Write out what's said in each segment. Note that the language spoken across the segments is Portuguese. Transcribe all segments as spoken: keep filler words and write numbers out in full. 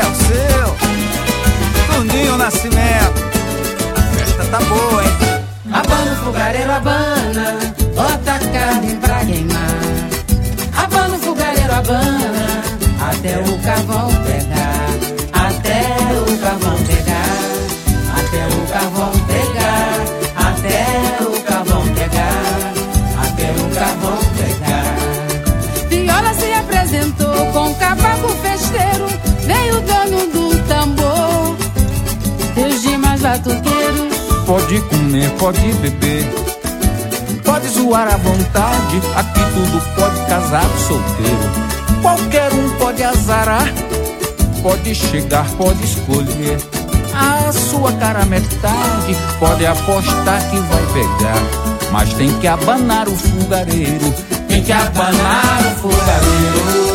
o seu Toninho Nascimento. A festa tá boa, hein? Abana o fogareiro, abana, bota a carne pra queimar. Abana o fogareiro, abana, até o carvão pegar. Até o carvão pegar. Até o carvão pegar. Até o carvão pegar. Até o carvão pegar. Viola se apresentou com cavaco festeiro. Veio o dono do tambor, Deus de mais batuqueiros. Pode comer, pode beber, pode zoar à vontade. Aqui tudo pode, casado, solteiro. Qualquer um pode azarar, pode chegar, pode escolher a sua cara metade. Pode apostar que vai pegar, mas tem que abanar o fogareiro. Tem que abanar o fogareiro.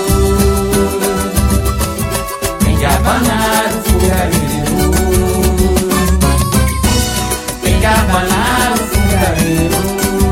Tem que abanar o fogareiro. Tem que abanar o fogareiro.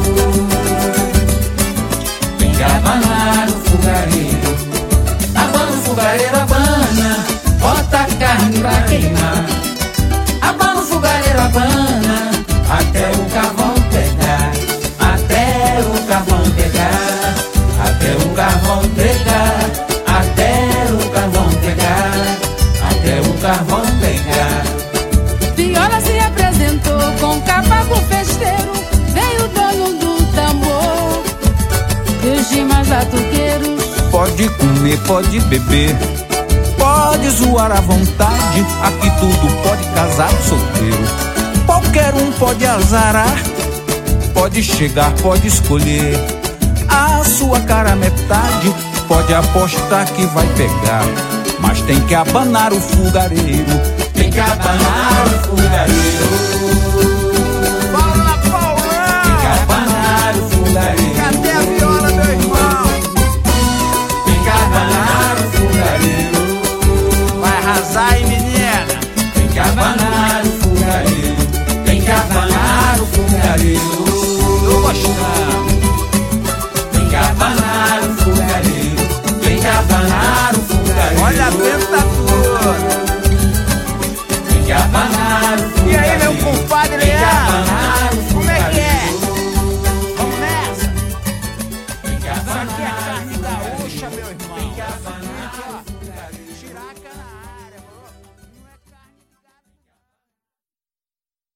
Tem que abanar o fogareiro. Abana o fogareiro, abana, bota a carne pra queimar. Abana o fogareiro, abana, até o carvão pegar. Até o carvão pegar. Até o carvão pegar. Até o carvão pegar. Até o carvão pegar. Viola se apresentou com cavaco festeiro. Veio o dono do tambor, Deus de mais batuqueiros. Pode comer, pode beber, pode zoar à vontade. Aqui tudo pode, casado, solteiro. Qualquer um pode azarar, pode chegar, pode escolher a sua cara metade. Pode apostar que vai pegar, mas tem que abanar o fogareiro. Tem que abanar o fogareiro. Paula, Paula! Tem que abanar o fogareiro. Cadê a viola, meu irmão? Tem que abanar o fogareiro. Vai arrasar aí, menina. Tem que abanar o fogareiro. Tem que abanar o fogareiro.